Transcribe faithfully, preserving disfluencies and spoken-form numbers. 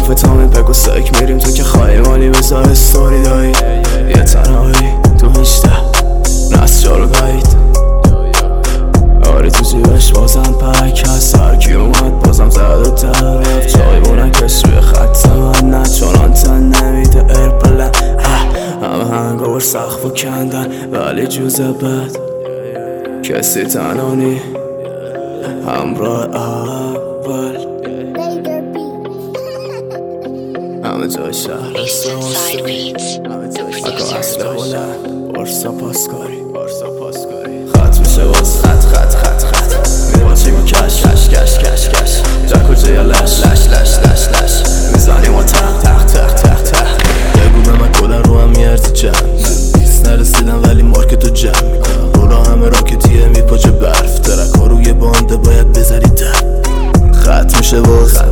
آمفتامین پک و سایک میریم تو که خواهی مالی بزا استوری دایی یه تنهایی تو هیچده نست جارو گایید آری تو جیبش بازم پک هست هرکی اومد بازم زد و طرف چای بونن کش روی خط من نه چون آنتن نمیده ایرپلن همه هنگاور سخف و کندن ولی جوز بد کسی تنانی همراه اول همه جای شهر سوسری اگه اصله هلند بارسا پاسکاری خط میشه باز خط خط خط خط میباچی و کش کش کش کش کش جا کجا یا لش لش لش لش لش میزنیم و تق تق تق تق تق بگو به من کلن رو هم میارتی جمع بیست نرسیدم ولی مارکت رو جمع میکنم رو را همه راکتیه میپاچه برف ترک ها روی بانده باید بذاری در خط میشه باز